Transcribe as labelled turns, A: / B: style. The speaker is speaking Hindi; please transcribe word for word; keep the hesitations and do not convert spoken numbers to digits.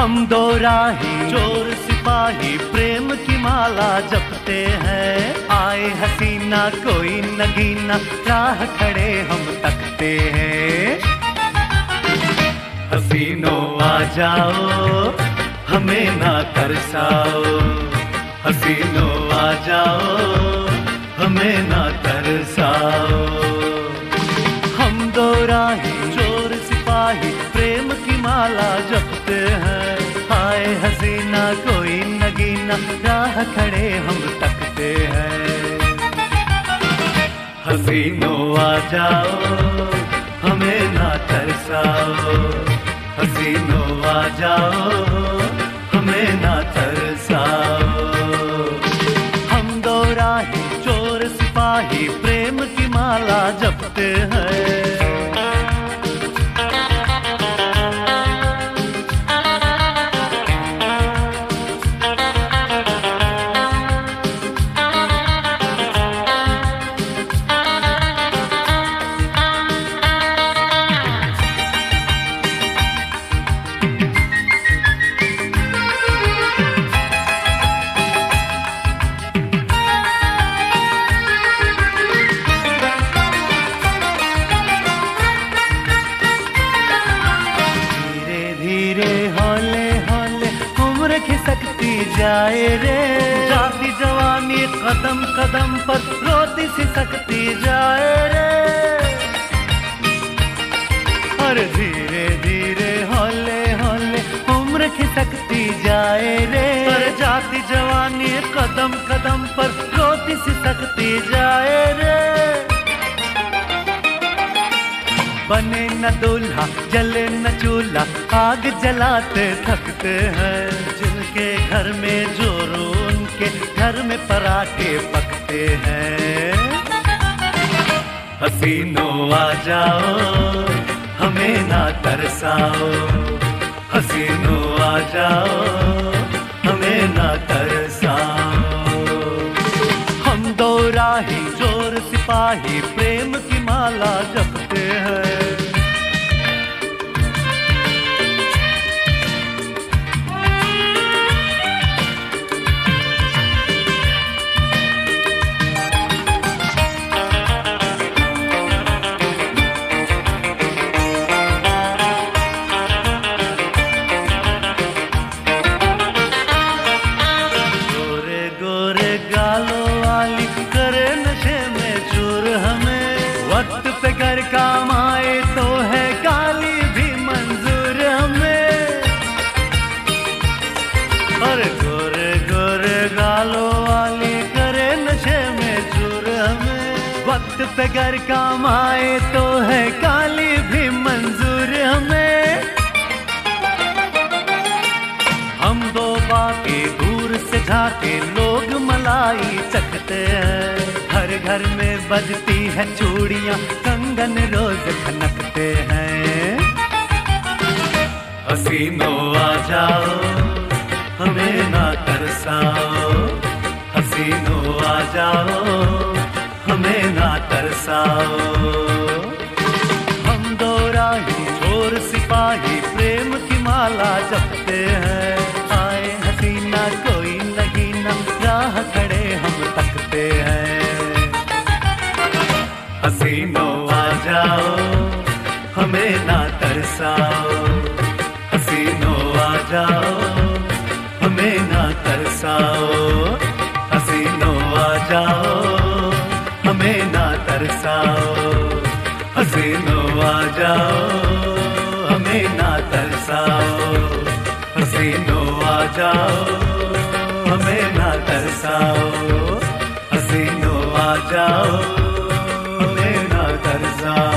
A: हम दो राही चोर सिपाही प्रेम की माला जपते हैं। आए हसीना कोई नगीना राह खड़े हम तकते हैं। हसीनों आ जाओ हमें ना तरसाओ, हसीनों आ जाओ हमें ना तरसाओ। हम दो राही चोर सिपाही प्रेम की माला जपते हैं। आए हसीना कोई नगीना राह खड़े हम तकते हैं। हसीनों आ जाओ हमें ना तरसाओ, हसीनों आ जाओ हमें ना तरसाओ। हम दो राही चोर सिपाही प्रेम की माला जपते हैं। खिसकती जाए रे जाती जवानी कदम कदम पर रोती सिसकती जाए रे। और धीरे धीरे हौले हौले उम्र खिसकती जाए रे। और जाती जवानी कदम कदम पर रोती सिसकती जाए रे। बने न दूल्हा जले न चूल्हा आग जलाते थकते हैं। जिनके घर में जोरू उनके घर में पराठे पकते हैं। हसीनों आ जाओ हमें ना तरसाओ, हसीनों आ जाओ हमें ना तरसाओ। हम दो राही चोर सिपाही प्रेम की माला जपते हैं। वक्त पे घर काम आए तो है गाली भी मंजूर हमें। और गोरे गोरे गालों वाली करे नशे में चूर हमें। वक्त पे घर काम आए तो है गाली भी मंजूर हमें। हम दो बाकी दूर से झाके लोग मलाई चखते हैं। घर घर में बजती है चूड़ियां कंगन रोज खनकते हैं। हसीनों आ जाओ हमें ना तरसाओ, हसीनों आ जाओ हमें ना तरसाओ। हम दो राही चोर सिपाही प्रेम की माला जपते हैं। आए हसीना कोई नगीना राह खड़े हम तकते हैं। हसीनों आ जाओ हमें ना तरसाओ, हसीनों आ जाओ हमें ना तरसाओ। हसीनों आ जाओ हमें ना तरसाओ, हसीनों आ जाओ हमें ना तरसाओ। हसीनों आ जाओ हमें ना तरसाओ, हसीनों आ जाओ हमें ना तरसाओ।